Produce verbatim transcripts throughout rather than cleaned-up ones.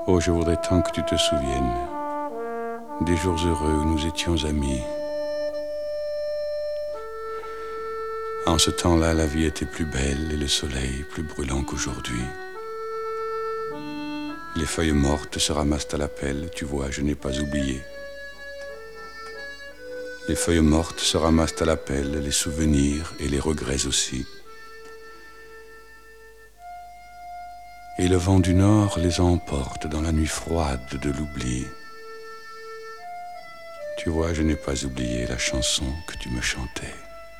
Oh, je voudrais tant que tu te souviennes des jours heureux où nous étions amis. En ce temps-là, la vie était plus belle et le soleil plus brûlant qu'aujourd'hui. Les feuilles mortes se ramassent à la pelle, tu vois, je n'ai pas oublié. Les feuilles mortes se ramassent à la pelle, les souvenirs et les regrets aussi. Et le vent du nord les emporte dans la nuit froide de l'oubli. Tu vois, je n'ai pas oublié la chanson que tu me chantais.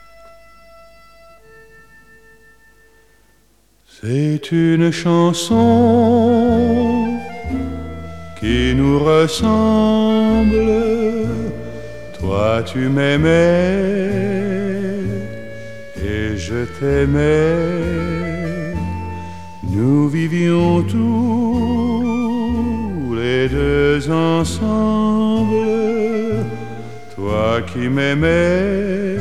C'est une chanson qui nous ressemble. Toi tu m'aimais et je t'aimais. Nous vivions tous les deux ensemble. Toi qui m'aimais,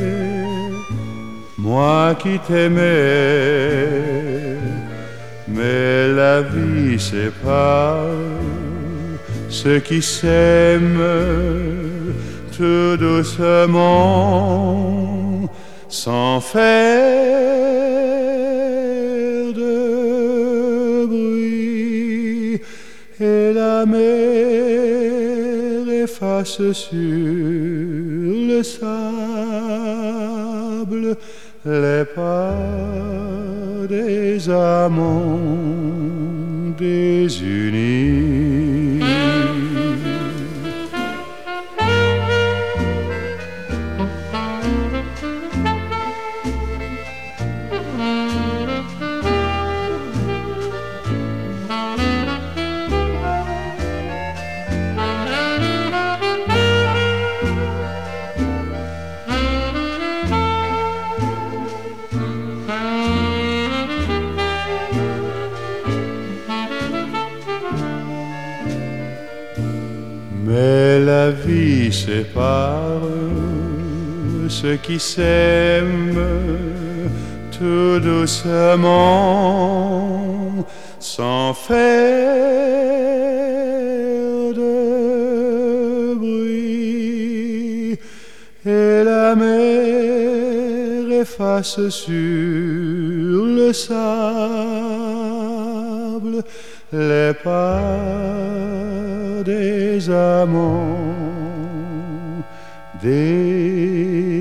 moi qui t'aimais. Mais la vie sépare ceux qui s'aiment tout doucement, sans faire de bruit. Et la mer efface sur le sable les pas des amants désunis. Mais la vie sépare ceux qui s'aiment tout doucement, sans faire de bruit. Et la mer efface sur le sable les pas des amants des